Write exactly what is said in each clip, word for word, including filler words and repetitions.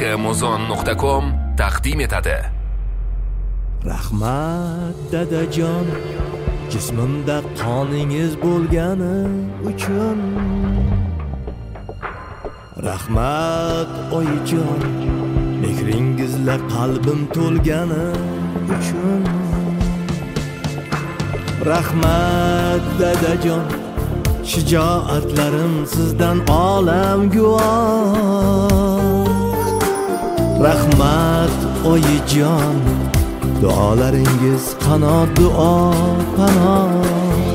muzon nuqta com taqdim etadi. Rahmat dadajon, jismimda qoningiz bo'lgani uchun. Rahmat oyijon, mehringizla qalbim to'lgani uchun. Rahmat dadajon, shijoatlarim sizdan olam guvoh. Rahmat oyijon, duolaringiz qanot duo panoh.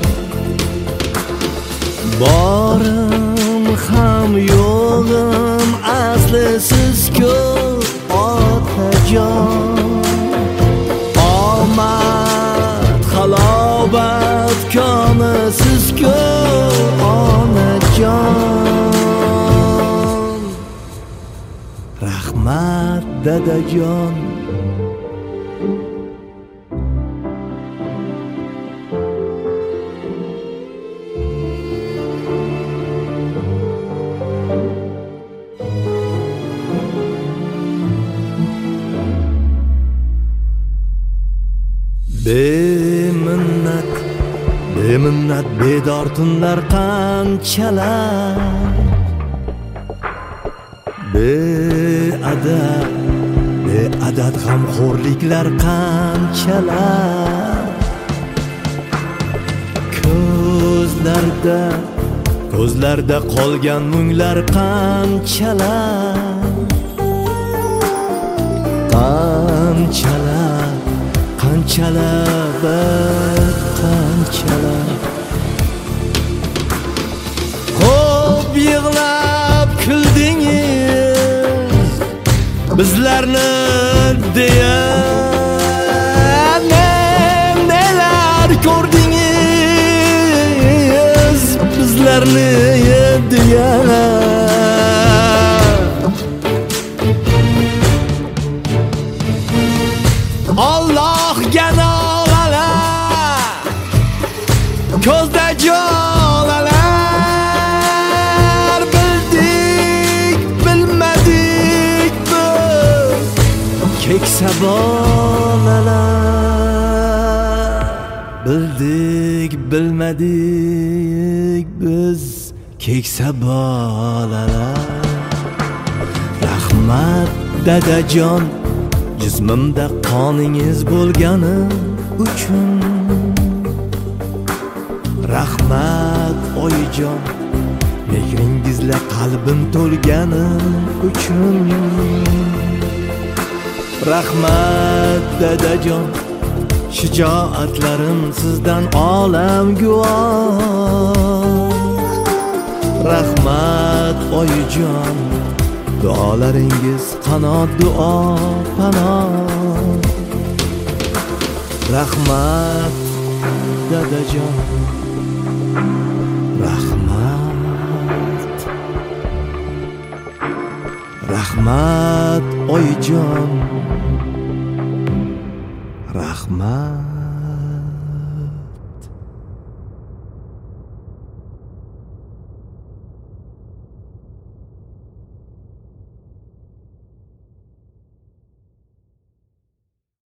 Borim ham yo'g'im asli siz-ku otajon. Omad halobat koni siz-ku onajon. Rahmat dadajon. Beminnat, beminnat bedor tunlar qanchalar. Beadad, beadad g'amxo'rliklar qanchalar. Ko'zlarda, ko'zlarda qolgan munglar qanchalar. Qanchalar qanchalar, qanchalar. Ko'p yig'lab kuldingiz bizlarni deya. Nelar ko'rdingiz bizlarni deya. Allohga nolalar, ko'zda jolalar. Bildik, bilmadik biz keksa bolalar. Bildik, bilmadik biz keksa bolalar. Rahmat dadajon, jismimda qoningiz bo'lgani uchun. Rahmat oyijon, mehringizla qalbim to'lgani uchun. Rahmat dadajon, shijoatlarim sizdan olam guvoh. Rahmat oyijon, duolaringiz qanot duo panoh. Rahmat dadajon, rahmat. Rahmat oyijon, rahmat.